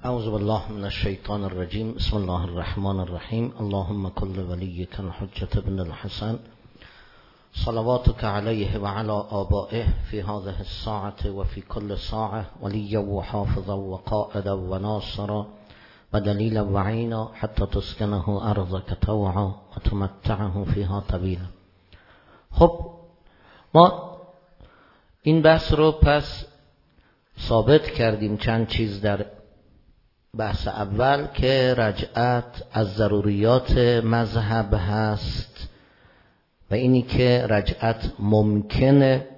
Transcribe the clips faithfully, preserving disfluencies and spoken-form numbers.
اعوذ بالله من الشیطان الرجیم. بسم الله الرحمن الرحیم. اللهم کل ولیک الحجة ابن الحسن صلواتك علیه و علی آبائه فی هذه الساعة و فی کل ساعة ولیا و حافظا و قائدا و ناصرا و دلیلا و عینا حتی تسکنه ارضک طوعا و تمتعه فیها طویلا. خب ما این بحث رو پس ثابت کردیم چند چیز در بحث اول که رجعت از ضروریات مذهب هست و اینی که رجعت ممکنه،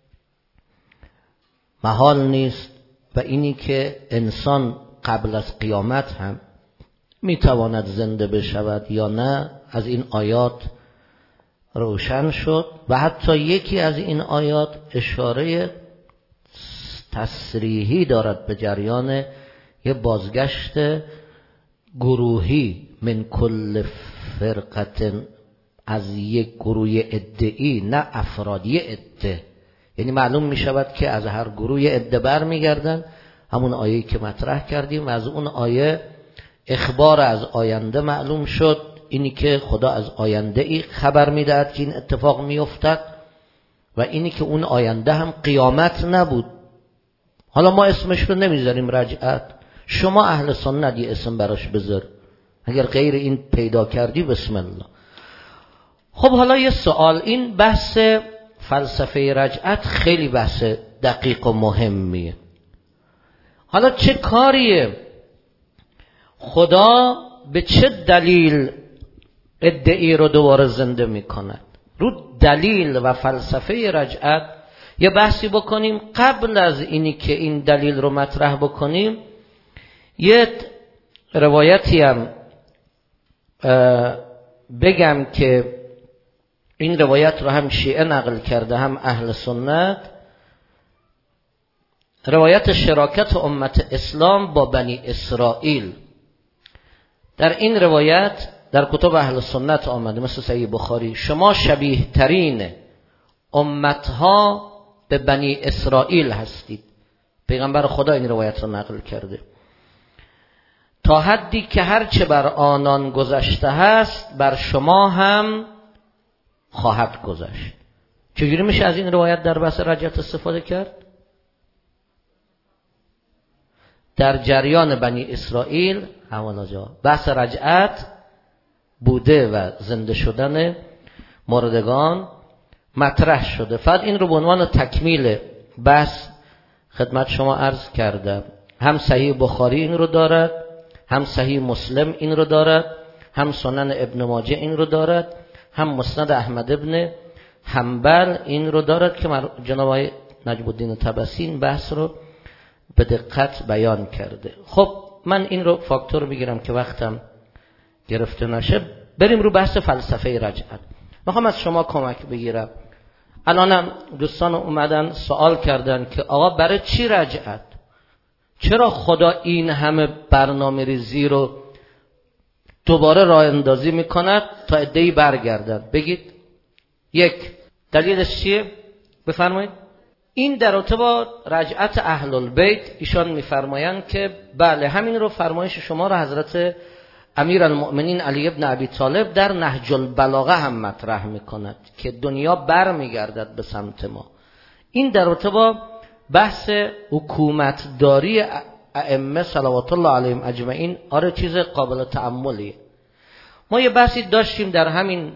محال نیست، و اینی که انسان قبل از قیامت هم میتواند زنده بشود یا نه از این آیات روشن شد و حتی یکی از این آیات اشاره تصریحی دارد به جریان یه بازگشت گروهی من کل فرقت، از یک گروه ادعی، نه افرادی عده. یعنی معلوم می شود که از هر گروه عده بر می گردن، همون آیه‌ای که مطرح کردیم و از اون آیه اخبار از آینده معلوم شد، اینی که خدا از آینده ای خبر می دهد که این اتفاق می افتد و اینی که اون آینده هم قیامت نبود. حالا ما اسمش رو نمیذاریم رجعت، شما اهل سنت یه اسم براش بذار، اگر غیر این پیدا کردی بسم الله. خب حالا یه سوال، این بحث فلسفه رجعت خیلی بحث دقیق و مهمیه. حالا چه کاریه؟ خدا به چه دلیل ادعی رو دوباره زنده میکند؟ رو دلیل و فلسفه رجعت یه بحثی بکنیم. قبل از اینی که این دلیل رو مطرح بکنیم یه روایتی هم بگم که این روایت رو هم شیعه نقل کرده هم اهل سنت، روایت شراکت امت اسلام با بنی اسرائیل. در این روایت در کتب اهل سنت آمده مثل صحیح بخاری، شما شبیه ترین امتها به بنی اسرائیل هستید. پیغمبر خدا این روایت رو نقل کرده، تا حدی که هرچه بر آنان گذشته هست بر شما هم خواهد گذشت. چجوری میشه از این روایت در بحث رجعت استفاده کرد؟ در جریان بنی اسرائیل حوالا جا بحث رجعت بوده و زنده شدن مردگان مطرح شده. فقط این رو به عنوان تکمیل بحث خدمت شما عرض کردم. هم صحیح بخاری این رو دارد، هم صحیح مسلم این رو دارد، هم سنن ابن ماجه این رو دارد، هم مسند احمد ابن حنبل این رو دارد که جناب آقای نجم الدین طبسی این بحث رو به دقت بیان کرده. خب من این رو فاکتور بگیرم که وقتم گرفته نشه، بریم رو بحث فلسفه رجعت. میخوام از شما کمک بگیرم. الانم دوستان اومدن سوال کردن که آقا برای چی رجعت؟ چرا خدا این همه برنامه ریزی رو دوباره راه اندازی میکند تا عده‌ای برگردن؟ بگید. یک، دلیلش چیه؟ بفرمایید. این در رابطه با رجعت اهل البیت ایشان میفرمایند که بله همین رو فرمایش شما رو حضرت امیر المؤمنین علی ابن ابی طالب در نهج البلاغه هم مطرح میکند که دنیا بر میگردد به سمت ما. این در رابطه با بحث حکومتداری ائمه صلوات الله علیهم اجمعین آره چیز قابل تأملیه. ما یه بحثی داشتیم در همین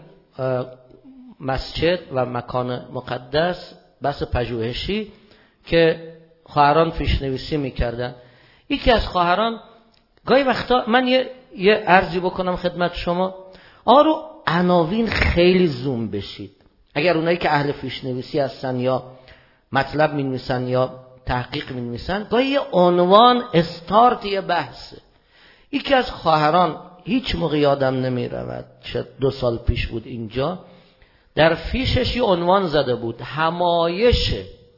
مسجد و مکان مقدس، بحث پژوهشی که خواهران پیشنویسی میکردن. یکی از خواهران گاهی وقتا من یه یه عرضی بکنم خدمت شما، آرو عناوین خیلی زوم بشید. اگر اونایی که اهل پیشنویسی هستن یا مطلب می‌نویسن یا تحقیق می‌نویسن، گاهی یه عنوان استارت یه بحثه. یکی از خواهران هیچ موقع یادم نمی‌رود، شاید دو سال پیش بود اینجا، در فیشش یه عنوان زده بود همایش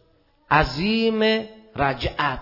عظیم رجعت.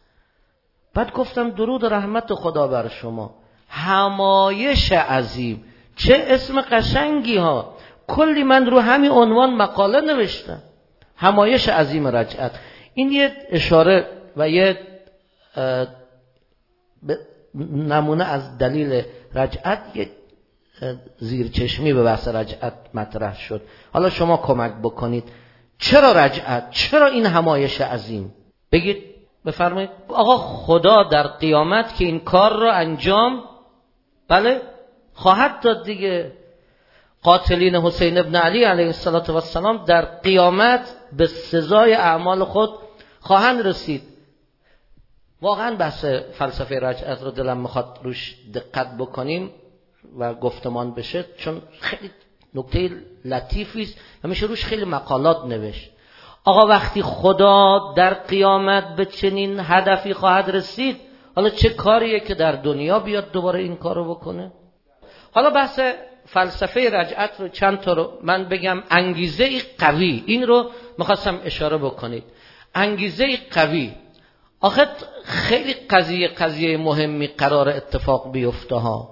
بعد گفتم درود و رحمت خدا بر شما، همایش عظیم، چه اسم قشنگی ها. کلی من رو همین عنوان مقاله نوشتم، همایش عظیم رجعت. این یه اشاره و یه نمونه از دلیل رجعت یک زیرچشمی به بحث رجعت مطرح شد. حالا شما کمک بکنید چرا رجعت؟ چرا این همایش عظیم؟ بگید، بفرمایید. آقا خدا در قیامت که این کار رو انجام بله خواهد داد دیگه. قاتلین حسین ابن علی علیه السلام در قیامت به سزای اعمال خود خواهند رسید. واقعا بحث فلسفه رجعت رو دلم میخواد روش دقت بکنیم و گفتمان بشه، چون خیلی نکته لطیفی است و میشه روش خیلی مقالات نوشت. آقا وقتی خدا در قیامت به چنین هدفی خواهد رسید، حالا چه کاریه که در دنیا بیاد دوباره این کارو بکنه؟ حالا بحث فلسفه رجعت رو چند تا رو من بگم. انگیزه قوی، این رو میخواستم اشاره بکنید. انگیزه قوی، آخه خیلی قضیه قضیه مهمی قرار اتفاق بیفته ها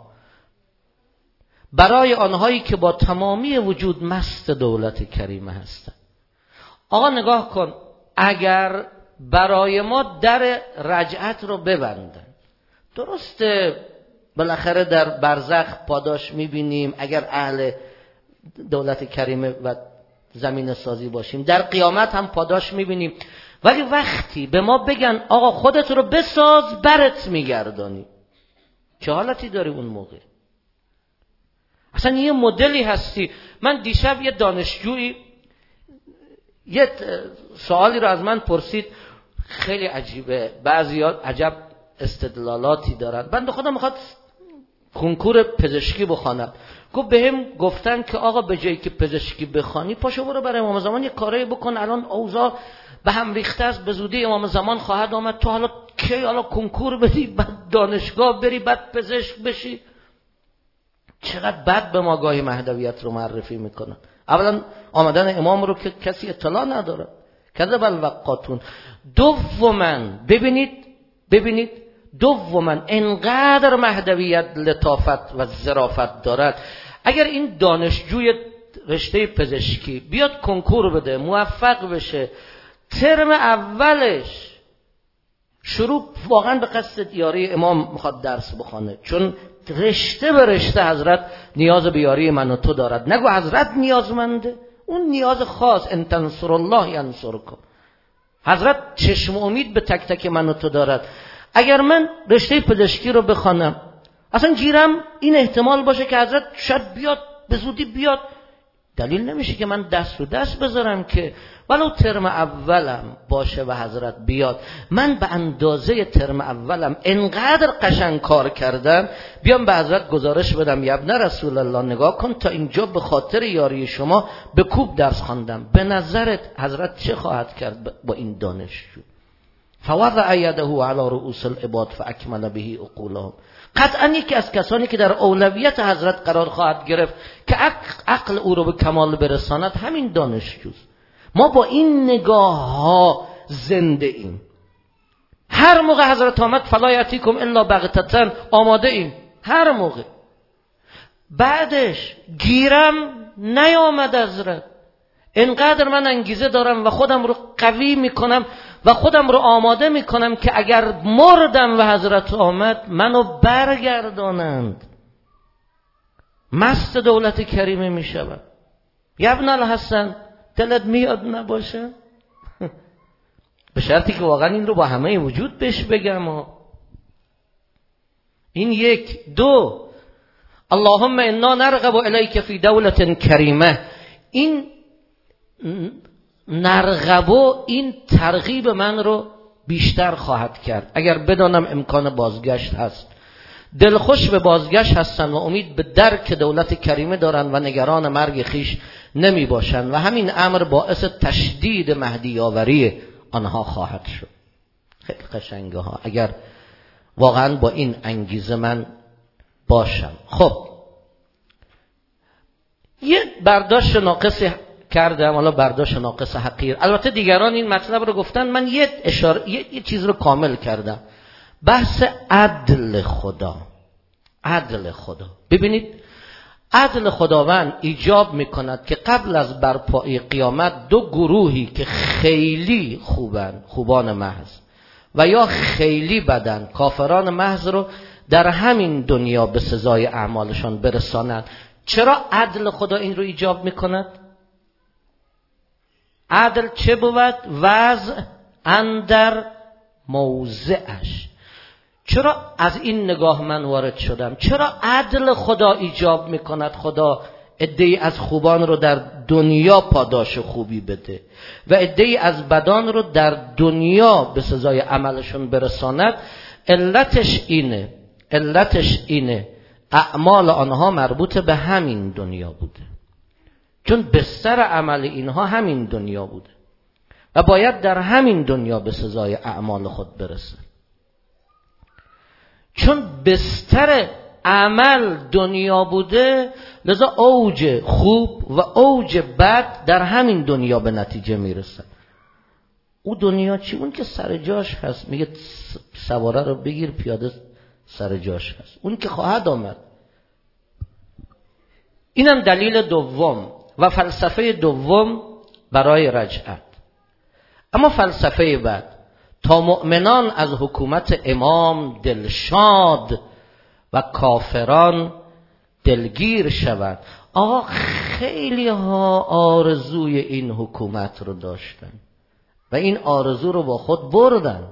برای آنهایی که با تمامی وجود مست دولت کریمه هستند. آقا نگاه کن، اگر برای ما در رجعت رو ببندن، درسته بالاخره در برزخ پاداش میبینیم اگر اهل دولت کریمه و زمین سازی باشیم، در قیامت هم پاداش میبینیم، ولی وقتی به ما بگن آقا خودت رو بساز برت میگردانی، چه حالتی داری اون موقع؟ اصلا یه مدلی هستی. من دیشب یه دانشجویی یه سوالی رو از من پرسید، خیلی عجیبه، بعضیا عجب استدلالاتی دارن. بنده خدا میخواد کنکور پزشکی بخواند، گفت بهم گفتن که آقا به جایی که پزشکی بخوانی پاشو برو برای امام زمان یه کاری بکن، الان اوضاع به هم ریخته است، به زودی امام زمان خواهد آمد، تو حالا کی حالا کنکور بدی، بعد دانشگاه بری، بعد پزشک بشی؟ چقدر بد به ما گاهی مهدویت رو معرفی میکنن. اولا آمدن امام رو که کسی اطلاع نداره، کذب الوقاتون. دوما ببینید ببینید دوما انقدر مهدویت لطافت و ظرافت دارد. اگر این دانشجوی رشته پزشکی بیاد کنکور بده، موفق بشه، ترم اولش شروع واقعا به قصد یاری امام میخواد درس بخونه، چون رشته به رشته حضرت نیاز به یاری من و تو دارد. نگو حضرت نیازمنده، اون نیاز خاص، ان تنصر الله ینصرکم. حضرت چشم امید به تک تک من و تو دارد. اگر من رشته پزشکی رو بخوانم، اصلا گیرم این احتمال باشه که حضرت شاید بیاد، به زودی بیاد، دلیل نمیشه که من دست رو دست بذارم که ولو ترم اولم باشه و حضرت بیاد، من به اندازه ترم اولم انقدر قشنگ کار کردم بیام به حضرت گزارش بدم یا ابن رسول الله نگاه کن تا اینجا به خاطر یاری شما به کوب درس خواندم. به نظرت حضرت چه خواهد کرد با این دانشجو؟ فوضع یده علی رؤوس العباد فاکمل به عقولهم. قطعا یکی از کسانی که در اولویت حضرت قرار خواهد گرفت که عقل او رو به کمال برساند همین دانشجوست. ما با این نگاه ها زنده ایم. هر موقع حضرت آمد فلا یاتیکم الا بغتة، آماده ایم هر موقع. بعدش گیرم نیامد حضرت، انقدر من انگیزه دارم و خودم رو قوی میکنم و خودم رو آماده میکنم که اگر مردم و حضرت آمد منو برگردانند، مست دولت کریمه میشوم. ابن الحسن دلت میاد نباشه؟ به شرطی که واقعا این رو با همه وجود بهش بگم. این یک. دو، اللهم انا نرغب الیک فی دولت کریمه. این نرغبو این ترغیب من رو بیشتر خواهد کرد. اگر بدانم امکان بازگشت هست، دلخوش به بازگشت هستن و امید به درک دولت کریمه دارن و نگران مرگ خیش نمی باشن و همین امر باعث تشدید مهدی آوری آنها خواهد شد. خیلی قشنگه ها اگر واقعا با این انگیزه من باشم. خب یه برداشت ناقص کردم، حالا برداشت ناقص حقیر. البته دیگران این مطلب رو گفتن، من یه اشاره یه, یه چیز رو کامل کردم. بحث عدل خدا. عدل خدا. ببینید عدل خداوند ایجاب میکند که قبل از برپایی قیامت دو گروهی که خیلی خوبن، خوبان محض، و یا خیلی بدن، کافران محض رو در همین دنیا به سزای اعمالشان برسانند. چرا عدل خدا این رو ایجاب میکند؟ عدل چه بود؟ وضع اندر موضعش. چرا از این نگاه من وارد شدم؟ چرا عدل خدا ایجاب میکند خدا عده‌ای از خوبان رو در دنیا پاداش خوبی بده و عده‌ای از بدان رو در دنیا به سزای عملشون برساند؟ علتش اینه علتش اینه اعمال آنها مربوط به همین دنیا بوده، چون بستر عمل اینها همین دنیا بوده و باید در همین دنیا به سزای اعمال خود برسه. چون بستر عمل دنیا بوده، لذا اوج خوب و اوج بد در همین دنیا به نتیجه میرسه. او دنیا چی؟ اون که سر جاش هست، میگه سواره رو بگیر پیاده سر جاش هست، اون که خواهد آمد. اینم دلیل دوم و فلسفه دوم برای رجعت. اما فلسفه بعد، تا مؤمنان از حکومت امام دلشاد و کافران دلگیر شوند. آقا خیلی ها آرزوی این حکومت رو داشتن و این آرزو رو با خود بردن.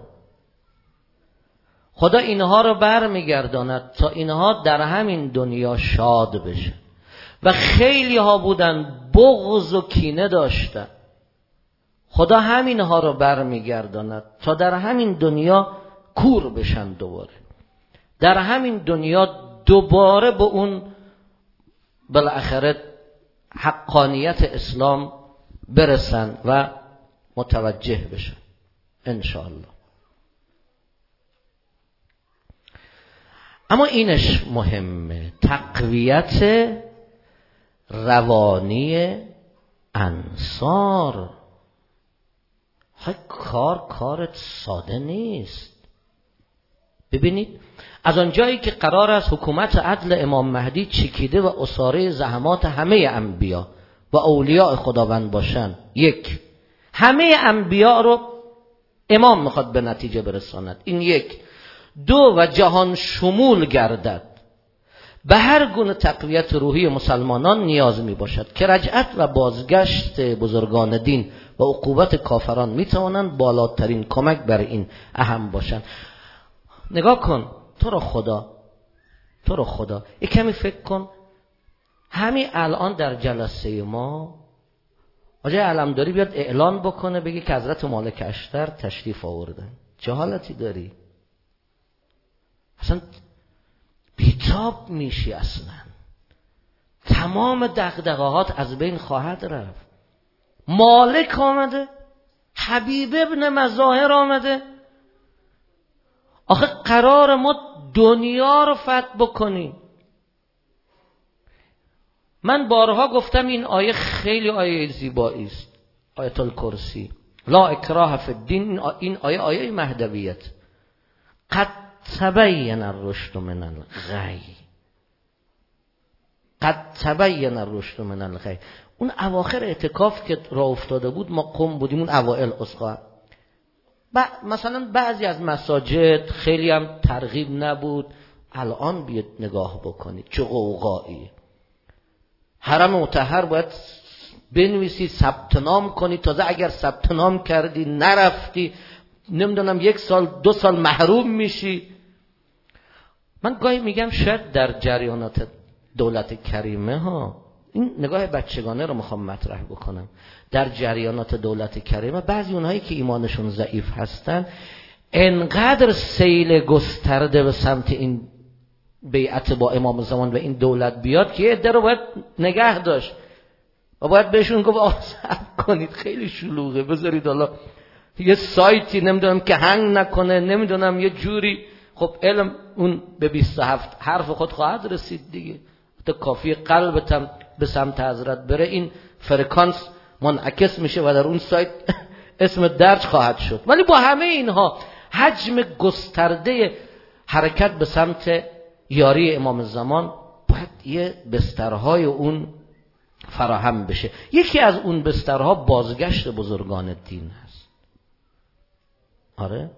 خدا اینها رو برمیگرداند تا اینها در همین دنیا شاد بشن. و خیلی ها بودن بغض و کینه داشتن، خدا همینها رو برمیگرداند تا در همین دنیا کور بشن، دوباره در همین دنیا دوباره به اون بالاخره حقانیت اسلام برسن و متوجه بشن انشاءالله. اما اینش مهمه، تقویت روانی انصار. های کار کارت ساده نیست. ببینید از آنجایی که قرار است حکومت عدل امام مهدی چکیده و اساره زحمات همه انبیا و اولیاء خداوند باشن، یک، همه انبیا رو امام میخواد به نتیجه برساند، این یک. دو، و جهان شمول گردد. به هر گونه تقویت روحی مسلمانان نیاز می باشد که رجعت و بازگشت بزرگان دین و عقوبت کافران می توانند بالاترین کمک بر این اهم باشند. نگاه کن، تو رو خدا تو رو خدا یک کمی فکر کن. همین الان در جلسه ما آجای علمداری بیاد اعلان بکنه بگه که حضرت مالک اشتر تشریف آوردن، چه حالتی داری؟ اصلا بیتاب میشی، اصلا تمام دغدغه‌هات از بین خواهد رفت. مالک آمده، حبیب ابن مظاهر آمده. آخه قرار ما دنیا رو فتح بکنیم. من بارها گفتم این آیه خیلی آیه زیبایی است، آیت الکرسی، لا اکراه فی الدین. این آیه آیه مهدویت، قد تبین الرشد من الغی، قد تبین الرشد من الغی. اون اواخر اعتکاف که راه افتاده بود، ما قم بودیم، اون اوائل اسقا ب... مثلا بعضی از مساجد خیلی هم ترغیب نبود. الان بیاد نگاه بکنید چه غوغایی. حرم مطهر باید بنویسی، ثبت نام کنی، تازه اگر ثبت نام کردی نرفتی نمیدونم یک سال دو سال محروم میشی. من گاهی میگم شاید در جریانات دولت کریمه ها، این نگاه بچگانه رو میخوام مطرح بکنم، در جریانات دولت کریمه بعضی اونهایی که ایمانشون ضعیف هستن انقدر سیل گسترده به سمت این بیعت با امام زمان و این دولت بیاد که یه عده رو باید نگه داشت و باید بهشون گفت آه صبر کنید خیلی شلوغه، بذارید حالا یه سایتی نمیدونم که هنگ نکنه، نمیدونم یه جوری. خب علم اون به بیست و هفت حرف خود خواهد رسید دیگه، تا کافی قلبتم به سمت حضرت بره این فرکانس منعکس میشه و در اون سایت اسم درج خواهد شد. ولی با همه اینها حجم گسترده حرکت به سمت یاری امام زمان باید یه بسترهای اون فراهم بشه. یکی از اون بسترها بازگشت بزرگان دین هست. آره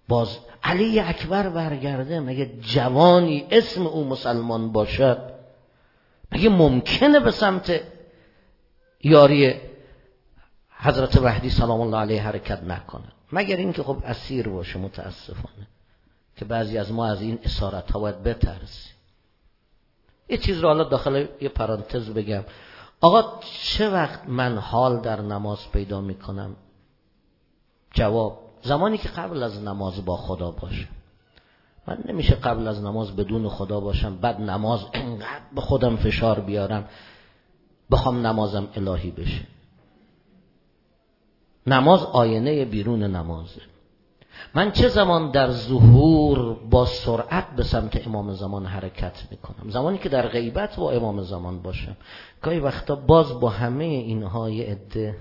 باز علی اکبر برگرده، مگه جوانی اسم او مسلمان باشد مگه ممکنه به سمت یاری حضرت وحدی سلام الله علیه حرکت نکنه؟ مگر اینکه خب اسیر باشه. متاسفانه که بعضی از ما از این اسارت ها باید بترسیم. یه چیز رو حالا داخل یه پرانتز بگم. آقا چه وقت من حال در نماز پیدا میکنم؟ جواب: زمانی که قبل از نماز با خدا باشم. من نمیشه قبل از نماز بدون خدا باشم بعد نماز انقدر به خودم فشار بیارم بخوام نمازم الهی بشه. نماز آینه بیرون نمازه. من چه زمان در ظهور با سرعت به سمت امام زمان حرکت میکنم؟ زمانی که در غیبت با امام زمان باشم. گاهی وقتا باز با همه اینها یه عده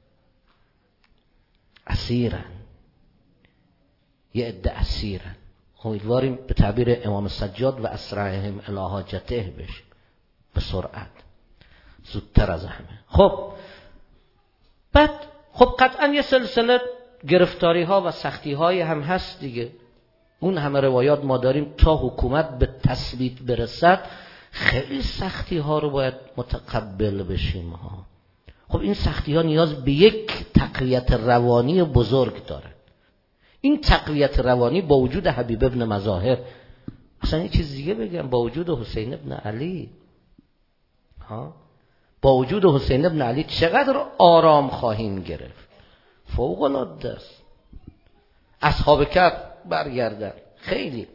اسیرن، یه عده اسیرن. امیدواریم به تعبیر امام سجاد و اسرعهم الی حاجته بشه، به سرعت، زودتر از همه. خب بعد خب قطعا یه سلسله گرفتاری ها و سختی های هم هست دیگه. اون همه روایات ما داریم تا حکومت به تثبیت برسد خیلی سختی ها رو باید متقبل بشیم ها. خب این سختی ها نیاز به یک تقویت روانی بزرگ داره. این تقویت روانی با وجود حبیب ابن مظاهر، اصلا یه چیز دیگه بگم، با وجود حسین ابن علی ها، با وجود حسین ابن علی چقدر آرام خواهیم گرفت. فوق العاده است. اصحاب کهف برگردن. خیلی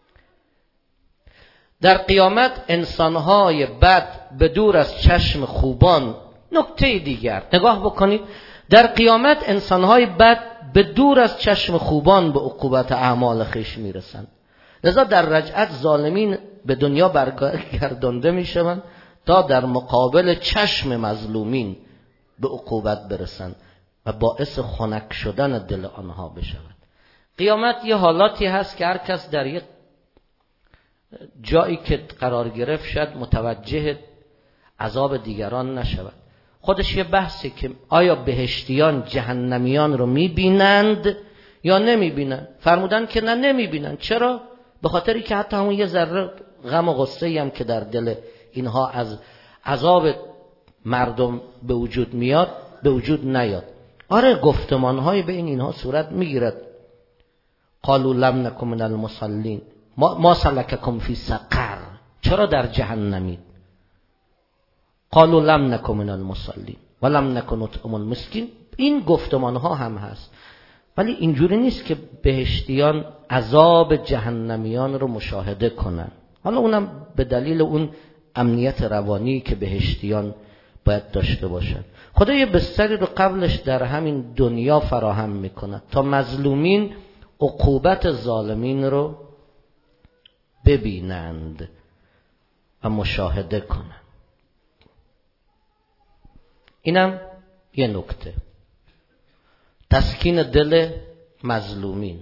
در قیامت انسانهای بد به دور از چشم خوبان. نکته دیگر نگاه بکنید، در قیامت انسانهای بد به دور از چشم خوبان به عقوبت اعمال خویش میرسند. لذا در رجعت ظالمین به دنیا برگردانده میشوند تا در مقابل چشم مظلومین به عقوبت برسند و باعث خنک شدن دل آنها بشود. قیامت یه حالاتی هست که هر کس در یک جایی که قرار گرفت شد متوجه عذاب دیگران نشود. خودش یه بحثی که آیا بهشتیان جهنمیان رو میبینند یا نمیبینند؟ فرمودن که نه نمیبینند. چرا؟ به خاطری که حتی همون یه ذره غم و غصه‌ای هم که در دل اینها از عذاب مردم به وجود میاد به وجود نیاد. آره گفتمان‌های بین اینها صورت میگیرد. قالوا لم نکن من المصلین ما, ما سلککم فی سقر، چرا در جهنمید؟ قالوا لم نکن من المصلین ولم نکن نطعم المسکین. این گفتمان‌ها هم هست، ولی اینجوری نیست که بهشتیان عذاب جهنمیان رو مشاهده کنن. حالا اونم به دلیل اون امنیت روانی که بهشتیان باید داشته باشن. خدا یه بستری رو قبلش در همین دنیا فراهم میکنه تا مظلومین عقوبت ظالمین رو ببینند و مشاهده کنند. اینم یه نکته، تسکین دل مظلومین.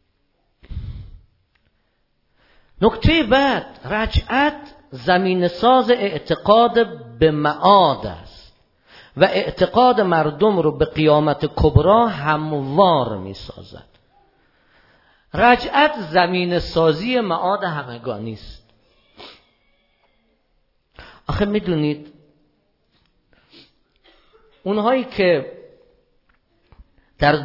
نکته بعد، رجعت زمین ساز اعتقاد به معاد است و اعتقاد مردم رو به قیامت کبرا هموار می سازد. رجعت زمین سازی معاد همگانی است. آخه می دونید اونهایی که در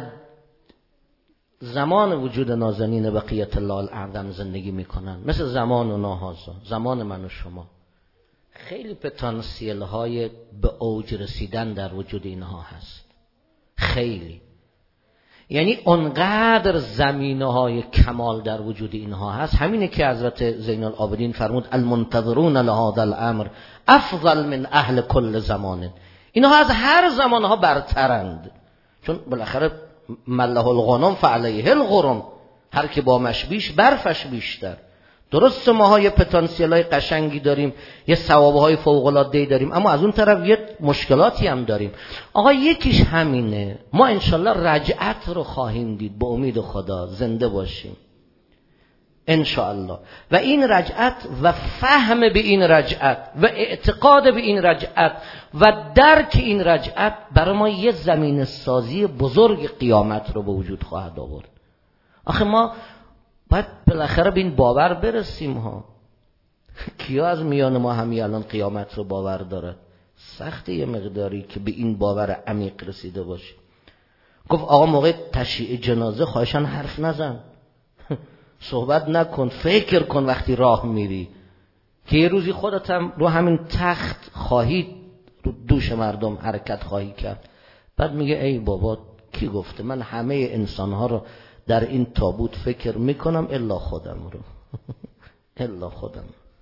زمان وجود نازنین بقیت الله الاعظم زندگی میکنن، مثل زمان و ناهازا، زمان من و شما، خیلی پتانسیل های به اوج رسیدن در وجود اینها هست. خیلی، یعنی اونقدر زمینه های کمال در وجود اینها هست. همینه که حضرت زین العابدین فرمود المنتظرون لهذا الامر افضل من اهل کل زمان. اینها از هر زمانها برترند، چون بالاخره مله الغنم فعلیه الغرم، هر که با مش بیش برفش بیشتر. درست ما های پتانسیل های قشنگی داریم، یه ثوابه های فوق العاده داریم، اما از اون طرف یه مشکلاتی هم داریم. آقا یکیش همینه، ما انشالله رجعت رو خواهیم دید، با امید خدا زنده باشیم انشاءالله. و این رجعت و فهم به این رجعت و اعتقاد به این رجعت و درک این رجعت برای ما یه زمین سازی بزرگ قیامت رو به وجود خواهد آورد. آخه ما باید بالاخره به این باور برسیم ها. کیا از میان ما همین الان قیامت رو باور داره؟ سخته یه مقداری که به این باور عمیق رسیده باشه. گفت آقا موقع تشییع جنازه خواهشان حرف نزن، صحبت نکن، فکر کن وقتی راه میری که یه روزی خودت هم رو همین تخت خواهی رو دوش مردم حرکت خواهی کرد. بعد میگه ای بابا کی گفته من همه انسانها رو در این تابوت فکر میکنم الا خودم رو الا خودم.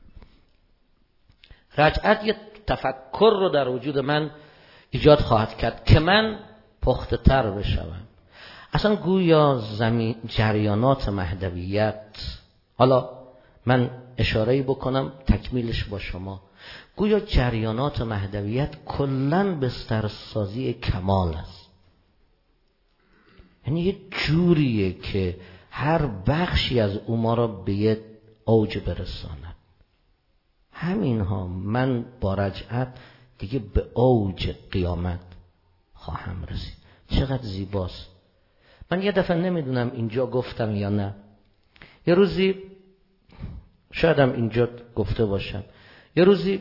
رجعت یه تفکر رو در وجود من ایجاد خواهد کرد که من پخته تر بشوم. اصلا گویا زمین جریانات مهدویت، حالا من اشاره‌ای بکنم تکمیلش با شما، گویا جریانات مهدویت کلاً بسترسازی کمال است. یعنی یه جوریه که هر بخشی از او ما را به یه اوج برساند. همینها من با رجعت دیگه به اوج قیامت خواهم رسید. چقدر زیباست. من یه دفعه نمیدونم اینجا گفتم یا نه، یه روزی شایدم اینجا گفته باشم، یه روزی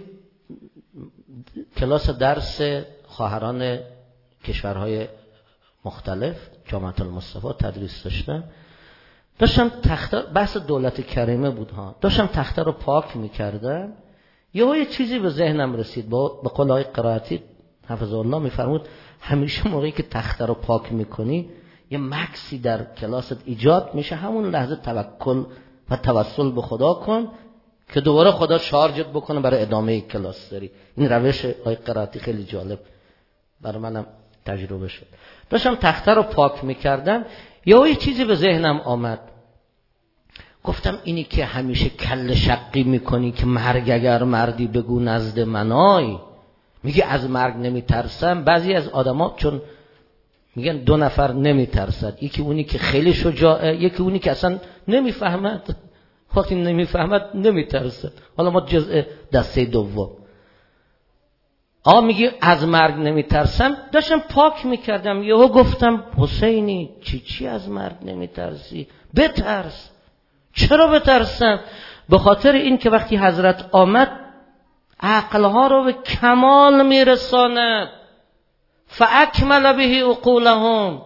کلاس درس خواهران کشورهای مختلف جامعه المصطفی تدریس داشتم. داشتم تخته، بحث دولت کریمه بود ها، داشتم تخته رو پاک میکردم، یه یه چیزی به ذهنم رسید. با به قول آقای قرائتی حفظه الله میفرمود همیشه موقعی که تخته رو پاک میکنی یه مکسی در کلاست ایجاد میشه، همون لحظه توکل و توسل به خدا کن که دوباره خدا شارژت بکنه برای ادامه کلاس داری. این روش آقای قرائتی خیلی جالب برای منم تجربه شد. داشتم تخته رو پاک میکردم، یه یه چیزی به ذهنم آمد. گفتم اینی که همیشه کل شقی میکنی که مرگ اگر مردی بگو نزد منای، میگه از مرگ نمیترسم. بعضی از آدما چون میگن دو نفر نمیترسد، یکی اونی که خیلی شجاعه، یکی اونی که اصلا نمیفهمد. وقتی نمیفهمد نمیترسد. حالا ما جزء دسته دوم. آقا میگه از مرگ نمیترسم. داشتم پاک میکردم یهو گفتم حسینی چی چی از مرگ نمیترسی؟ بترس. چرا بترسم؟ به خاطر این که وقتی حضرت آمد عقلها رو به کمال میرساند. فاکمل به عقولهم.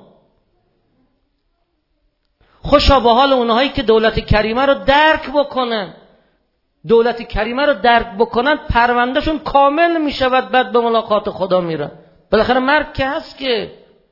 خوشا به حال اونهایی که دولت کریمه رو درک بکنن. دولت کریمه رو درک بکنن پروندهشون کامل میشود، بعد به ملاقات خدا میرن. بالاخره مرگ که هست که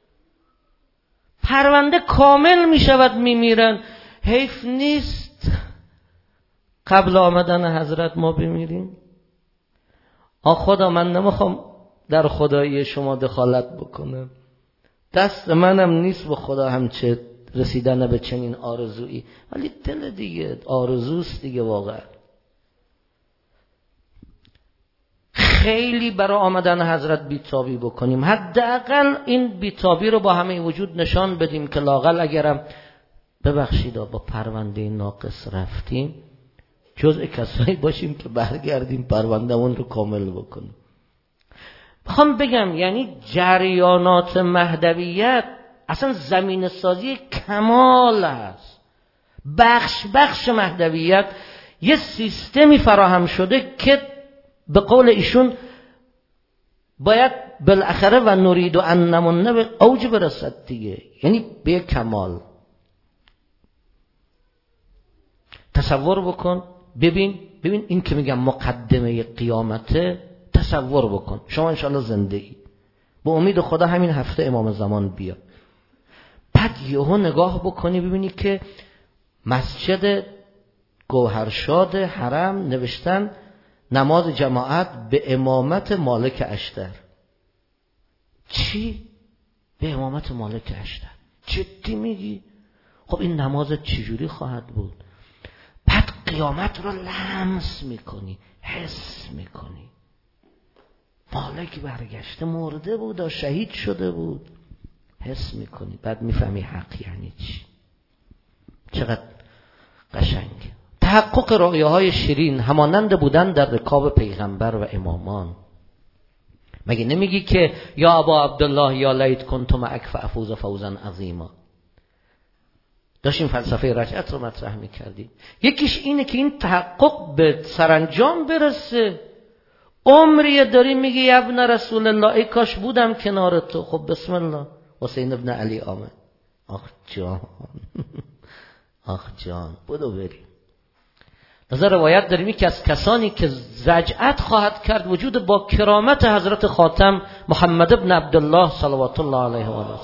پرونده کامل میشود میمیرن. حیف نیست قبل آمدن حضرت ما بمیریم. آ خدا من نمیخوام در خدایی شما دخالت بکنم، دست منم نیست به خدا همچه رسیدن به چنین آرزویی، ولی دل دیگه آرزوست دیگه. واقعا خیلی برای آمدن حضرت بیتابی بکنیم، حداقل این بیتابی رو با همه وجود نشان بدیم که لااقل اگرم ببخشید با پرونده ناقص رفتیم جزء کسایی باشیم که برگردیم پروندهمون رو کامل بکنیم. بخوام بگم یعنی جریانات مهدویت اصلا زمین سازی کمال هست. بخش بخش مهدویت یه سیستمی فراهم شده که به قول ایشون باید بالاخره و نرید و انمونه به اوج برسد دیگه، یعنی به کمال. تصور بکن ببین ببین این که میگم مقدمه قیامته، تصور بکن شما انشالله زنده ای، با امید خدا همین هفته امام زمان بیا، بعد یهو نگاه بکنی ببینی که مسجد گوهرشاد حرم نوشتن نماز جماعت به امامت مالک اشتر. چی؟ به امامت مالک اشتر؟ جدی میگی؟ خب این نماز چجوری خواهد بود؟ بعد قیامت رو لمس میکنی، حس میکنی مالک برگشته، مرده بود و شهید شده بود، حس میکنی، بعد میفهمی حق یعنی چی. چقدر قشنگه. تحقق رؤیاهای شیرین همانند بودن در رکاب پیغمبر و امامان. مگه نمیگی که یا ابا عبدالله یا لیت کنت معک فافوز فوزا عظیما؟ داشتیم فلسفه رجعت رو مطرح میکردیم. یکیش اینه که این تحقق به سرانجام برسه. عمریه داری میگی یا ابن رسول الله ای کاش بودم کنار تو. خب بسم الله، حسین ابن علی آمد. آخ جان آخ جان بودو بریم. نظر روایت داریم که از کسانی که رجعت خواهد کرد وجود با کرامت حضرت خاتم محمد ابن عبدالله صلوات الله علیه و آله.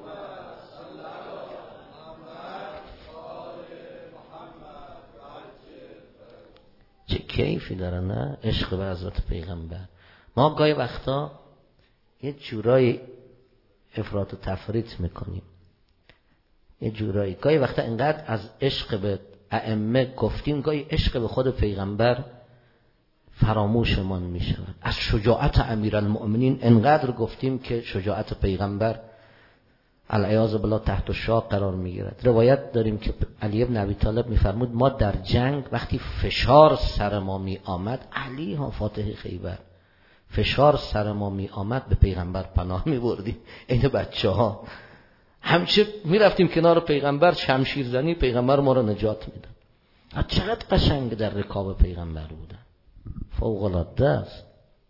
چه کیفی داره نه عشق به حضرت پیغمبر. ما گاهی وقتا یه جورایی افراط و تفریط میکنیم، یه جورایی گاهی وقتا انقدر از عشق به ائمه گفتیم، گاهی عشق به خود پیغمبر فراموشمان میشود. از شجاعت امیرالمؤمنین انقدر گفتیم که شجاعت پیغمبر العیاذ بالله تحت الشاق قرار میگیرد. روایت داریم که علی ابن ابی طالب میفرمود ما در جنگ وقتی فشار سر ما می آمد، علی ها فاتح خیبر، فشار سر ما می آمد به پیغمبر پناه می بردیم. این بچه ها همچه می رفتیم کنار پیغمبر، شمشیر زنی پیغمبر ما رو نجات میدن. چقدر قشنگ در رکاب پیغمبر بودن، فوق العاده است.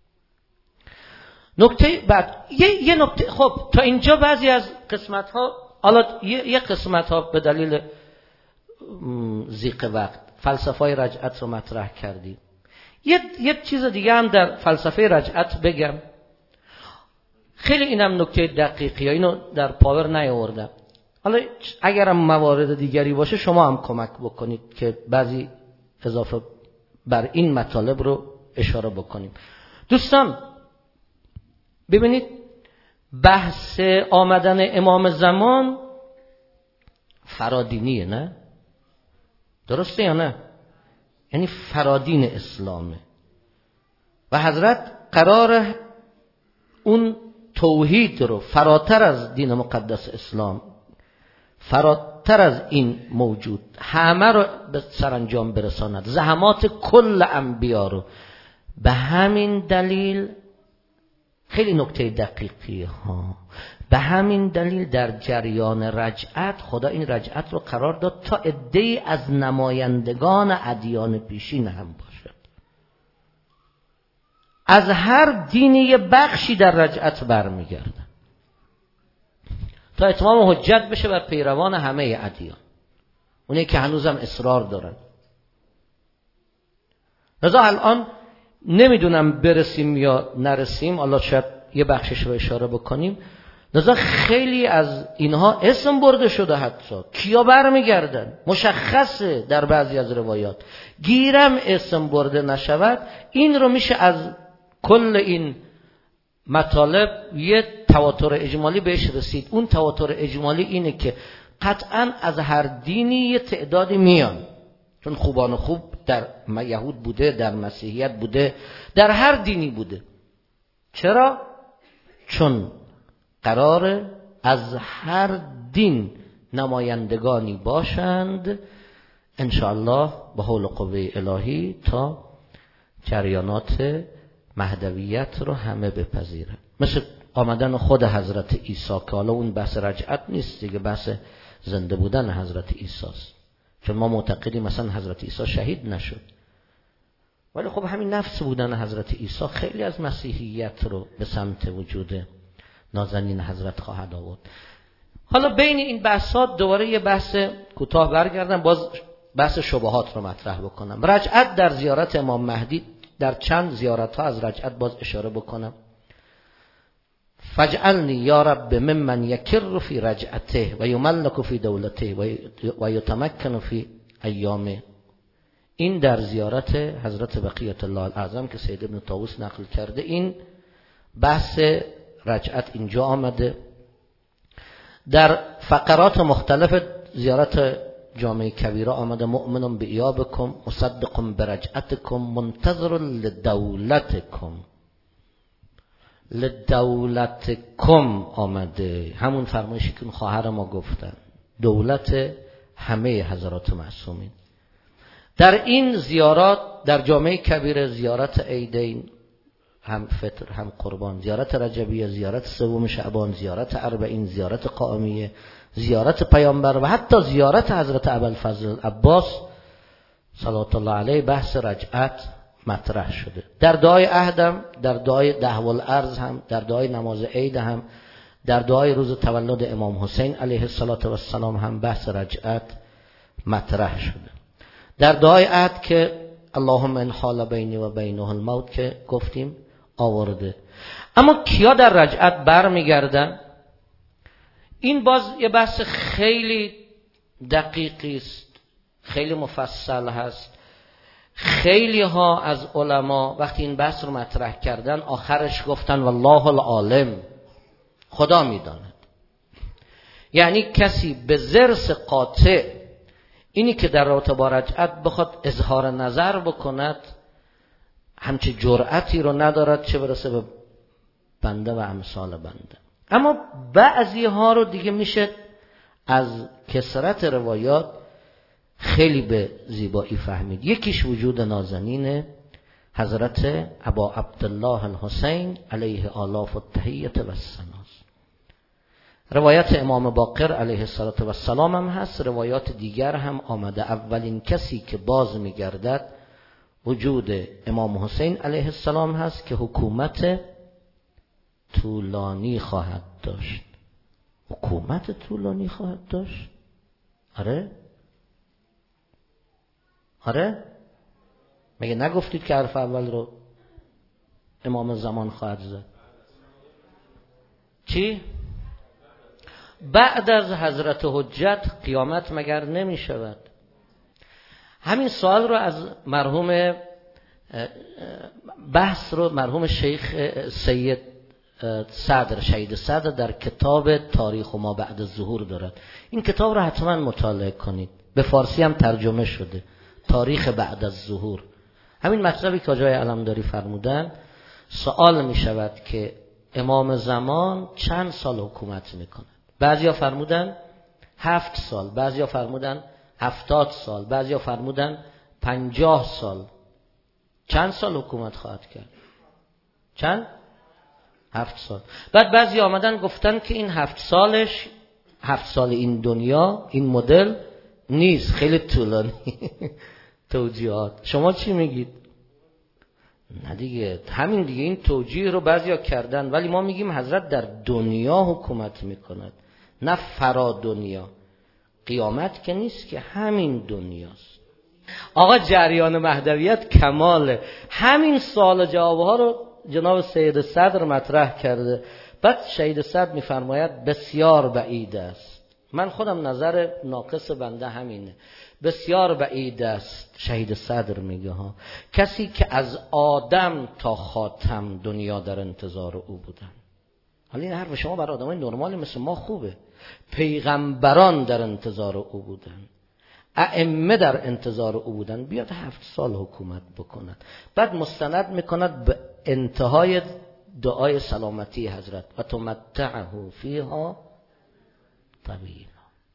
نکته بعد یه, یه نکته. خب تا اینجا بعضی از قسمت ها، حالا یه, یه قسمت ها به دلیل ضیق وقت فلسفه رجعت رو مطرح کردیم. یه, یه چیز دیگه هم در فلسفه رجعت بگم، خیلی اینم نکته دقیقی، اینو در پاور نیاوردم. حالا اگرم موارد دیگری باشه شما هم کمک بکنید که بعضی اضافه بر این مطالب رو اشاره بکنیم. دوستان ببینید، بحث آمدن امام زمان فرادینیه، نه؟ درسته یا نه؟ یعنی فرادین اسلامه و حضرت قرار اون توحید رو فراتر از دین مقدس اسلام، فراتر از این موجود، همه رو به سرانجام برساند، زحمات کل انبیا رو. به همین دلیل خیلی نکته دقیقی ها، به همین دلیل در جریان رجعت خدا این رجعت رو قرار داد تا عده‌ای از نمایندگان ادیان پیشین هم باشد. از هر دینی یه بخشی در رجعت برمیگردن تا اتمام حجت بشه بر پیروان همه ادیان، اونایی که هنوزم اصرار دارن. لذا الان نمیدونم برسیم یا نرسیم، الله شاید یه بخشش رو اشاره بکنیم. لذا خیلی از اینها اسم برده شده، حتی کیا برمیگردن مشخصه در بعضی از روایات. گیرم اسم برده نشود، این رو میشه از کل این مطالب یه تواتر اجمالی بهش رسید. اون تواتر اجمالی اینه که قطعا از هر دینی یه تعدادی میان، چون خوبان و خوب در یهود بوده، در مسیحیت بوده، در هر دینی بوده. چرا؟ چون قراره از هر دین نمایندگانی باشند انشاءالله به حول و قوه الهی تا جریانات مهدویت رو همه بپذیرن. مثل آمدن خود حضرت عیسی که حالا اون بحث رجعت نیست دیگه، بحث زنده بودن حضرت عیسی است، چون ما معتقدیم مثلا حضرت عیسی شهید نشد، ولی خب همین نفس بودن حضرت عیسی خیلی از مسیحیت رو به سمت وجود نازنین حضرت خواهد آورد. حالا بین این بحثات دوباره یه بحث کوتاه برگردم، باز بحث شبهات رو مطرح بکنم. رجعت در زیارت امام مهدی، در چند زیارت ها از رجعت باز اشاره بکنم. فاجعلنی یا رب ممن یکر فی رجعته و یملک فی دولته و یتمکن فی ایامه. این در زیارت حضرت بقیت الله الاعظم که سید ابن طاووس نقل کرده، این بحث رجعت اینجا آمده. در فقرات مختلف زیارت جامعه کبیره آمده مؤمن بإیابکم مصدق برجعتکم منتظر لدولتکم. لدولتکم آمده، همون فرمایشی که خواهر ما گفتن، دولت همه حضرات معصومین. در این زیارات در جامعه کبیره، زیارت عیدین، هم فطر هم قربان، زیارت رجبیه، زیارت سوم شعبان، زیارت اربعین، زیارت قائمیه، زیارت پیامبر و حتی زیارت حضرت ابوالفضل عباس صلوات الله علیه بحث رجعت مطرح شده. در دعای عهدم، در دعای دهو الارض هم، در دعای نماز عید هم، در دعای روز تولد امام حسین علیه السلام هم بحث رجعت مطرح شده. در دعای عهد که اللهم ان حال بینی و بینه الموت که گفتیم آورده. اما کیا در رجعت برمیگردن؟ این باز یه بحث خیلی دقیقی است، خیلی مفصل هست. خیلی ها از علما وقتی این بحث رو مطرح کردن آخرش گفتن والله العالم، خدا میداند. یعنی کسی به ضرس قاطع اینی که در رابطه با رجعت بخواد اظهار نظر بکند همچه جرأتی رو ندارد، چه برسه به بنده و امثال بنده. اما بعضی ها رو دیگه میشه از کثرت روایات خیلی به زیبایی فهمید. یکیش وجود نازنین حضرت ابا عبدالله الحسین علیه آلاف التحیت و السناس. روایت امام باقر علیه السلام هم هست، روایات دیگر هم آمده. اولین کسی که باز میگردد وجود امام حسین علیه السلام هست که حکومت طولانی خواهد داشت. حکومت طولانی خواهد داشت؟ آره؟ آره؟ مگه نگفتید که حرف اول رو امام زمان خواهد زد؟ چی؟ بعد از حضرت حجت قیامت مگر نمی شود؟ همین سوال رو از مرحوم بحث رو مرحوم شیخ سید صدر شهید صدر در کتاب تاریخ و ما بعد الظهور دارد. این کتاب رو حتما مطالعه کنید، به فارسی هم ترجمه شده، تاریخ بعد از ظهور. همین مطلبی که آقای علمداری فرمودن، سوال می شود که امام زمان چند سال حکومت می کند؟ بعضیا فرمودن هفت سال، بعضیا فرمودن هفتاد سال، بعضیا فرمودن پنجاه سال. چند سال حکومت خواهد کرد؟ چند؟ هفت سال. بعد بعضی آمدن گفتن که این هفت سالش هفت سال این دنیا این مدل نیست، خیلی طولانی. توجیهات شما چی میگید؟ نه دیگه، همین دیگه، این توجیه رو بعضیا کردن، ولی ما میگیم حضرت در دنیا حکومت میکند، نه فرا دنیا. قیامت که نیست که، همین دنیاست. آقا جریان مهدویت کماله. همین سوال و جوابها رو جناب سید صدر مطرح کرده. بعد شهید صدر میفرماید بسیار بعید است. من خودم نظر ناقص بنده همینه، بسیار بعید است. شهید صدر میگه ها، کسی که از آدم تا خاتم دنیا در انتظار او بودن. حالا این حرف شما برای آدمای نرمال مثل ما خوبه. پیغمبران در انتظار او بودن، ائمه در انتظار او بودن، بیاد هفت سال حکومت بکند. بعد مستند میکند به انتهای دعای سلامتی حضرت و تمتعه فیها طویلا.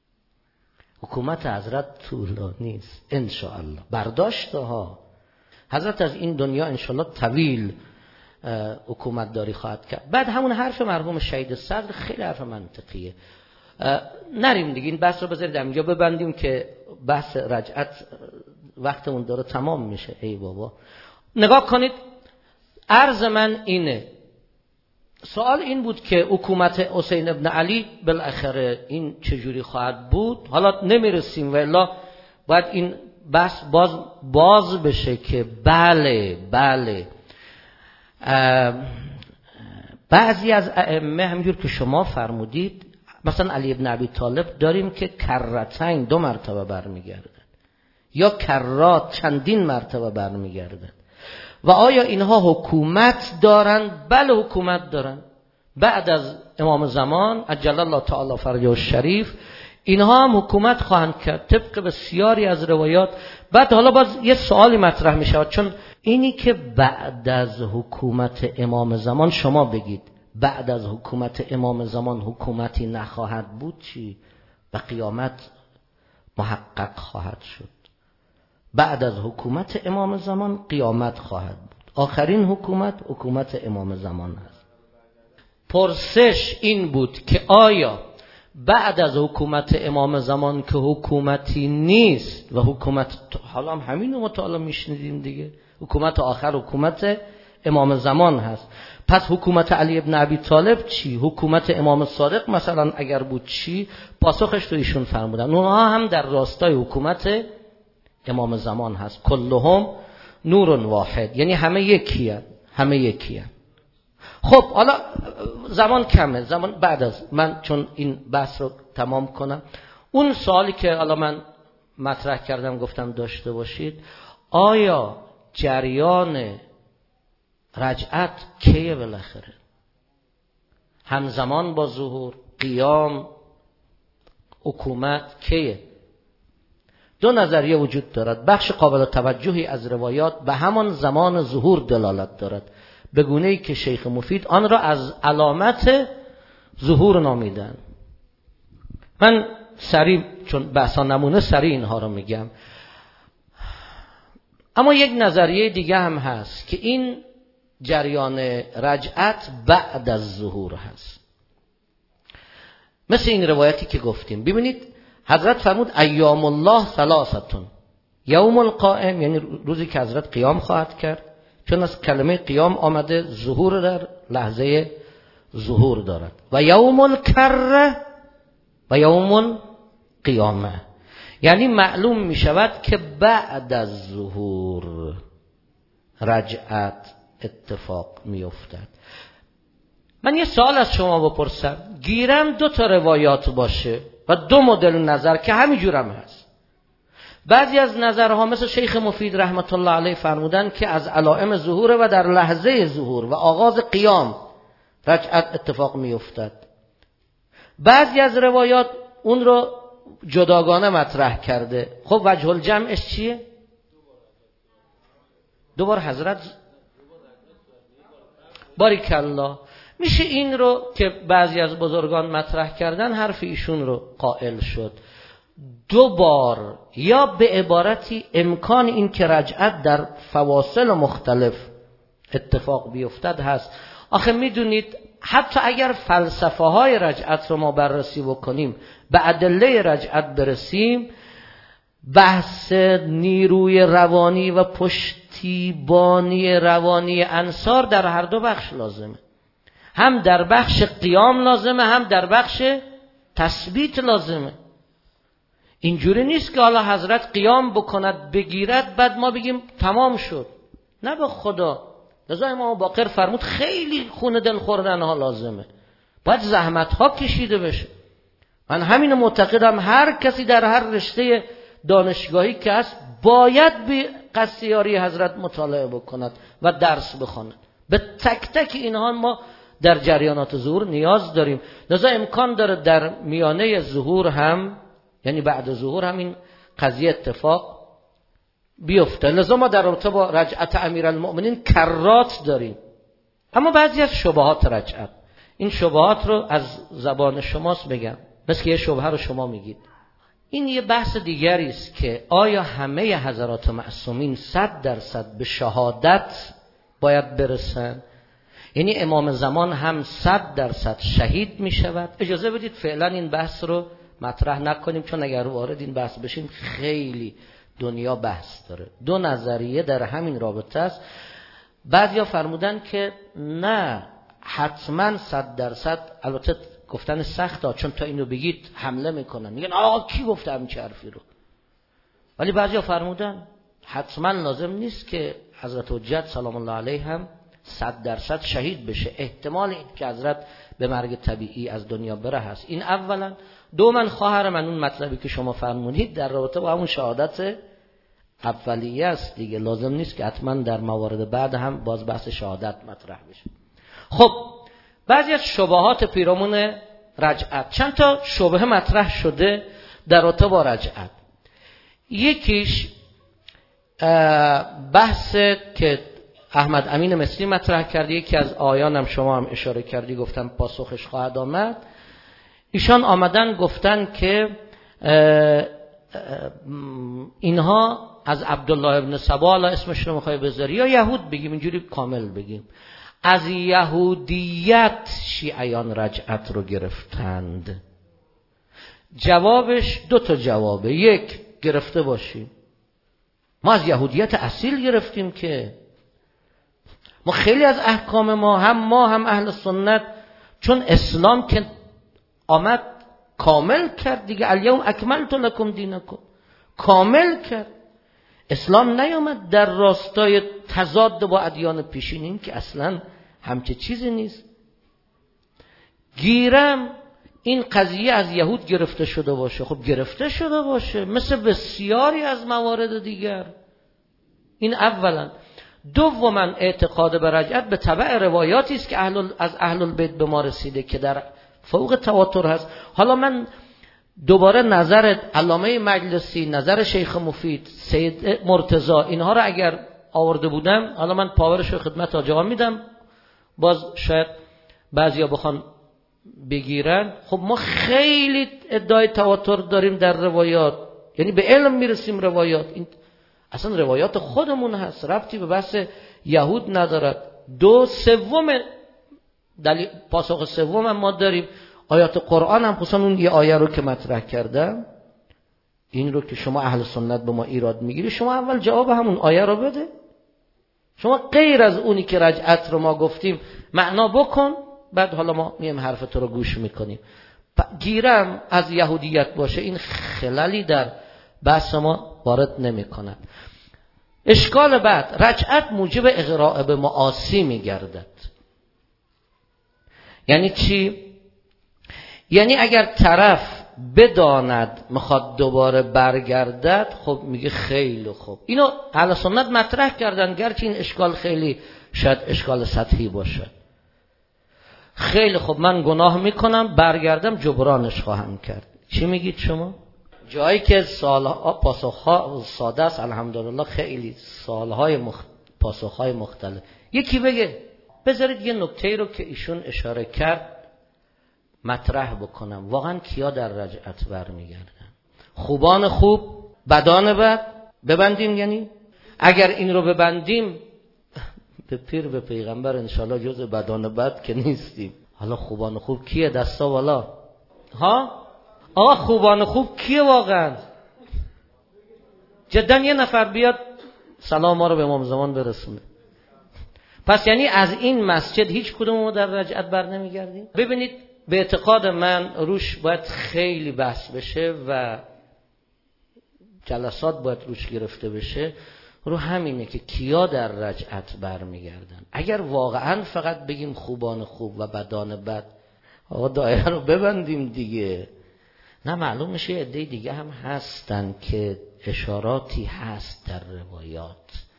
حکومت حضرت طولانی است انشاءالله، برداشته ها. حضرت از این دنیا انشاءالله طویل حکومت داری خواهد کرد. بعد همون حرف مرحوم شهید صدر خیلی حرف منطقیه. نریم دیگه این بحث رو بذارید اینجا ببندیم که بحث رجعت وقتمون داره تمام میشه. ای بابا نگاه کنید، عرض من اینه، سوال این بود که حکومت حسین ابن علی بالاخره این چجوری خواهد بود. حالا نمیرسیم و الا باید این بحث باز باز بشه که بله بله بعضی از ائمه همینجور که شما فرمودید، مثلا علی ابن ابی طالب داریم که کرتین دو مرتبه برمیگردن، یا کرات چندین مرتبه برمیگردن. و آیا اینها حکومت دارن؟ بله حکومت دارن. بعد از امام زمان عجل الله تعالی فرجه الشریف اینها هم حکومت خواهند کرد طبق بسیاری از روایات. بعد حالا باز یه سوالی مطرح می شود، چون اینی که بعد از حکومت امام زمان شما بگید بعد از حکومت امام زمان حکومتی نخواهد بود چی؟ و قیامت محقق خواهد شد. بعد از حکومت امام زمان قیامت خواهد بود. آخرین حکومت حکومت امام زمان است. پرسش این بود که آیا بعد از حکومت امام زمان که حکومتی نیست و حکومت حالا هم همین رو ما تا حالا میشنیدیم دیگه، حکومت آخر حکومت امام زمان هست. پس حکومت علی ابن ابی طالب چی؟ حکومت امام صادق مثلا اگر بود چی؟ پاسخش رو ایشون فرمودن اونها هم در راستای حکومت امام زمان هست. کلهم نور واحد، یعنی همه یکیه، همه یکیه. خب حالا زمان کمه، زمان بعد از من چون این بحث رو تمام کنم، اون سوالی که حالا من مطرح کردم گفتم داشته باشید، آیا جریان رجعت کیه بالاخره؟ همزمان با ظهور، قیام، حکومت کیه؟ دو نظریه وجود دارد. بخش قابل توجهی از روایات به همان زمان ظهور دلالت دارد، به گونه‌ای که شیخ مفید آن را از علامت ظهور نامیدن. من سریع چون بحثا نمونه سریع اینها رو میگم. اما یک نظریه دیگه هم هست که این جریان رجعت بعد از ظهور هست، مثل این روایتی که گفتیم. ببینید حضرت فرمود ایام الله ثلاثتون، یوم القائم یعنی روزی که حضرت قیام خواهد کرد، چون از کلمه قیام آمده، ظهور در لحظه ظهور دارد، و یوم الکره و یوم القیامه، یعنی معلوم می شود که بعد از ظهور رجعت اتفاق می افتد. من یه سوال از شما بپرسم، گیرم دو تا روایات باشه و دو مدل نظر که همینجورم هست. بعضی از نظرها مثل شیخ مفید رحمت الله علیه فرمودن که از علائم ظهور و در لحظه ظهور و آغاز قیام رجعت اتفاق می افتد. بعضی از روایات اون رو جداگانه مطرح کرده. خب وجه الجمعش چیه؟ دوبار حضرت باریکالله. میشه این رو که بعضی از بزرگان مطرح کردن حرف ایشون رو قائل شد. دو بار، یا به عبارتی امکان این که رجعت در فواصل مختلف اتفاق بیفتد هست. آخه میدونید حتی اگر فلسفه های رجعت رو ما بررسی بکنیم، به ادله رجعت برسیم، بحث نیروی روانی و پشتیبانی روانی انصار در هر دو بخش لازمه. هم در بخش قیام لازمه، هم در بخش تثبیت لازمه. اینجوری نیست که حالا حضرت قیام بکند بگیرد بعد ما بگیم تمام شد. نه به خدا. لذا امام باقر فرمود خیلی خون دل خوردن ها لازمه، باید زحمت ها کشیده بشه. من همین معتقدم، هر کسی در هر رشته دانشگاهی که هست باید به قصیاری حضرت مطالعه بکند و درس بخواند. به تک تک اینها ما در جریانات ظهور نیاز داریم. لذا امکان داره در میانه ظهور هم، یعنی بعد ظهور هم، این قضیه اتفاق بیفته. لذا ما در رابطه با رجعت امیرالمؤمنین کرات داریم. اما بعضی از شبهات رجعت، این شبهات رو از زبان شماست بگم، مثل که یه شبهه رو شما میگید. این یه بحث دیگری است که آیا همه حضرات معصومین صد درصد به شهادت باید برسن؟ یعنی امام زمان هم صد درصد شهید می شود؟ اجازه بدید فعلا این بحث رو مطرح نکنیم، چون اگر وارد این بحث بشیم خیلی دنیا بحث داره. دو نظریه در همین رابطه است. بعضیا فرمودن که نه حتما صد درصد، البته گفتن سخته چون تا اینو بگید حمله میکنن، میگن آقا کی گفته همین چه حرفی رو، ولی بعضیا فرمودن حتما لازم نیست که حضرت حجت سلام الله علیه هم صد درصد شهید بشه. احتمال این که حضرت به مرگ طبیعی از دنیا بره هست. این اولا. دو من خواهر من اون مطلبی که شما فرمودید در رابطه با همون شهادت اولیه است دیگه، لازم نیست که حتما در موارد بعد هم باز بحث شهادت مطرح بشه. خب بعضی از شبهات پیرامون رجعت، چند تا شبهه مطرح شده در رابطه با رجعت. یکیش بحث که احمد امین مصری مطرح کرده، یکی از آیانم شما هم اشاره کردی، گفتم پاسخش خواهد آمد. ایشان آمدن گفتن که اینها از عبدالله ابن سبا، حالا اسمش رو میخوای بذاری یا یهود بگیم، اینجوری کامل بگیم، از یهودیت شیعیان رجعت رو گرفتند. جوابش دو تا جوابه. یک، گرفته باشیم. ما از یهودیت اصیل گرفتیم که ما خیلی از احکام ما، هم ما هم اهل سنت، چون اسلام که آمد کامل کرد دیگه، الیوم اکملت لکم دینکم، کامل کرد. اسلام نیامد در راستای تضاد با ادیان پیشین، این که اصلا همچه چیزی نیست. گیرم این قضیه از یهود گرفته شده باشه، خب گرفته شده باشه مثل بسیاری از موارد دیگر. این اولا. دوما اعتقاد به رجعت به تبع روایاتی است که اهل از اهل البیت به ما رسیده که در فوق تواتر هست. حالا من دوباره نظر علامه مجلسی، نظر شیخ مفید، سید مرتضی، اینها رو اگر آورده بودم، حالا من پاورش رو خدمت آقا میدم، باز شاید بعضیا بخوان بگیرن. خب ما خیلی ادعای تواتر داریم در روایات، یعنی به علم میرسیم روایات، این اصلا روایات خودمون هست، ربطی به بحث یهود ندارد. دو سوم دلیل پاسخ سوم هم ما داریم آیات قرآن هم، خصوصا اون یه آیه رو که مطرح کردم، این رو که شما اهل سنت به ما ایراد میگیری، شما اول جواب همون آیه رو بده. شما غیر از اونی که رجعت رو ما گفتیم معنا بکن، بعد حالا ما میم حرف تو رو گوش میکنیم. گیرم از یهودیت باشه، این خلالی در بحث ما وارد نمیکنه. اشکال بعد، رجعت موجب اغراء به معاصی میگردد. یعنی چی؟ یعنی اگر طرف بداند میخواد دوباره برگردد، خب میگه خیلی خوب. اینو اهل سنت مطرح کردن، گرچه این اشکال خیلی شاید اشکال سطحی باشه. خیلی خوب، من گناه میکنم، برگردم جبرانش خواهم کرد. چی میگید شما؟ جایی که سالها پاسخها ساده است، الحمدلله خیلی سالهای مخ... پاسخهای مختلف. یکی بگه بذارید یه نکته رو که ایشون اشاره کرد مطرح بکنم. واقعا کیا در رجعت برمیگردن؟ خوبان خوب، بدان بد. ببندیم، یعنی اگر این رو ببندیم به پیر به پیغمبر انشالله جز بدان بد که نیستیم. حالا خوبان خوب کیه؟ دستا والا ها؟ آقا خوبان خوب کیه واقعا؟ جدا یه نفر بیاد سلام ما رو به امام زمان برسونه. پس یعنی از این مسجد هیچ کدوم ما در رجعت بر نمیگردیم؟ ببینید، به اعتقاد من روش باید خیلی بحث بشه و جلسات باید روش گرفته بشه. رو همینه که کیا در رجعت برمیگردن. اگر واقعا فقط بگیم خوبان خوب و بدان بد، آقا دایره رو ببندیم دیگه. نه، معلوم میشه عده دیگه هم هستن که اشاراتی هست در روایات.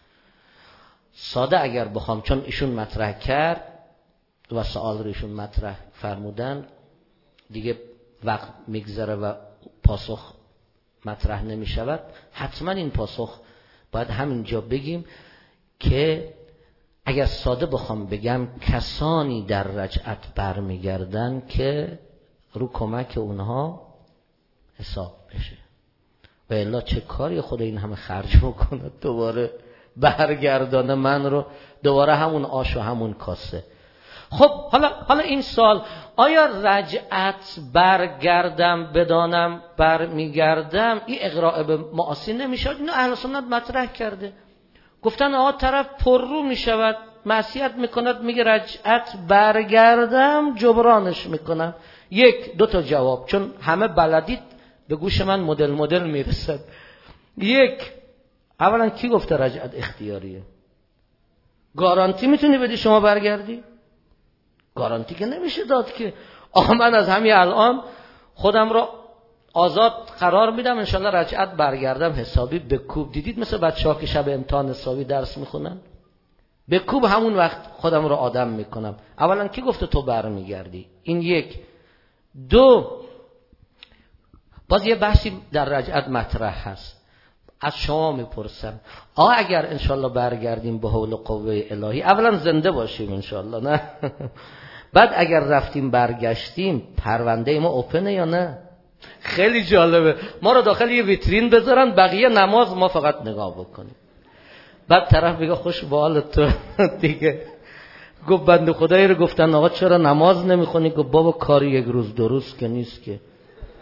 ساده اگر بخوام، چون ایشون مطرح کرد و سوال رو ایشون مطرح فرمودن، دیگه وقت میگذره و پاسخ مطرح نمیشود. حتما این پاسخ باید همینجا بگیم که اگر ساده بخوام بگم کسانی در رجعت برمیگردن که رو کمک اونها حساب بشه. و الا چه کاری خود این همه خرج بکنه دوباره برگردانه من رو دوباره همون آش و همون کاسه. خب حالا حالا این سال، آیا رجعت برگردم بدانم برمیگردم این اغراء به معاصی نمیشه؟ اینو اهل سنت مطرح کرده، گفتن آقا طرف پر رو میشود، معصیت میکند، میگه رجعت برگردم جبرانش میکنم. یک دو تا جواب، چون همه بلدید به گوش من مدل مدل میرسد. یک، اولا کی گفته رجعت اختیاریه؟ گارانتی میتونی بدی شما برگردی؟ گارانتی که نمیشه داد که آقا من از همین الان خودم رو آزاد قرار میدم انشالله رجعت برگردم حسابی به کوب. دیدید مثل بچه ها که شب امتحان حسابی درس میخونن؟ به کوب همون وقت خودم رو آدم میکنم. اولا کی گفته تو برمیگردی؟ این یک. دو، باز یه بحثی در رجعت مطرح هست. از شما میپرسم آقا اگر انشالله برگردیم به حول قوه الهی، اولا زنده باشیم انشالله، نه بعد اگر رفتیم برگشتیم پرونده ما اوپنه یا نه؟ خیلی جالبه، ما رو داخل یه ویترین بذارن، بقیه نماز ما فقط نگاه بکنیم. بعد طرف بگه خوش به حال تو دیگه. گفت بنده خدایی رو گفتن آقا چرا نماز نمیخونی؟ گفت بابا کاری یک روز دو روز که نیست که.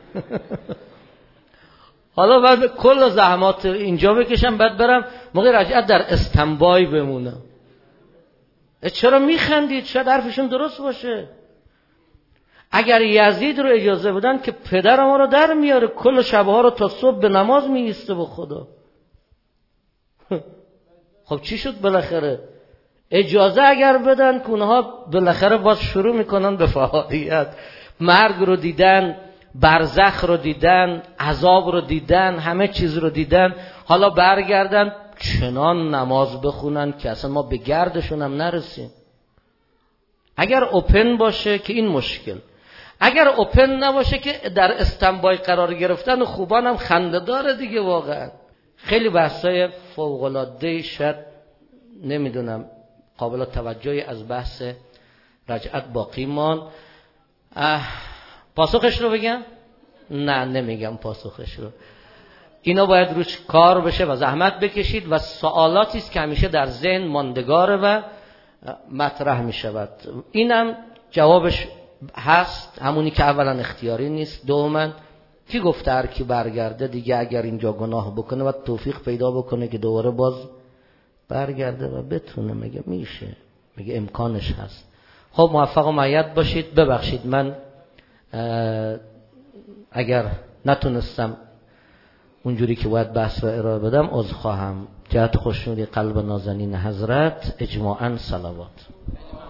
حالا بعد کل زحمات اینجا بکشم بعد برم موقع رجعت در استنبای بمونم. چرا میخندید؟ شاید حرفشون درست باشه. اگر یزید رو اجازه بدن که پدر ما رو در میاره، کل شبها رو تا صبح به نماز میایسته به خدا. خب چی شد بالاخره؟ اجازه اگر بدن که اونها بالاخره باز شروع میکنن به فعالیت. مرگ رو دیدن، برزخ رو دیدن، عذاب رو دیدن، همه چیز رو دیدن، حالا برگردن چنان نماز بخونن که اصلا ما به گردشون هم نرسیم. اگر اوپن باشه که این مشکل، اگر اوپن نباشه که در استنبای قرار گرفتن خوبان هم خنده داره دیگه. واقعا خیلی بحثای فوق‌العاده، شاید نمیدونم قابل توجهی از بحث رجعت باقی مان. پاسخش رو بگم؟ نه نمیگم پاسخش رو. اینا باید روش کار بشه و زحمت بکشید و سوالاتی است که همیشه در ذهن ماندگاره و مطرح می شود. اینم جوابش هست، همونی که اولا اختیاری نیست، دوما کی گفته هر کی برگرده دیگه اگر اینجا گناه بکنه و توفیق پیدا بکنه که دوباره باز برگرده و بتونه، مگه میشه؟ مگه امکانش هست؟ خب موفق و مؤید باشید. ببخشید من اگر نتونستم اونجوری که باید بحث رو ارائه بدم عذر خواهم. جهت خوشنودی قلب نازنین حضرت اجماعاً صلوات.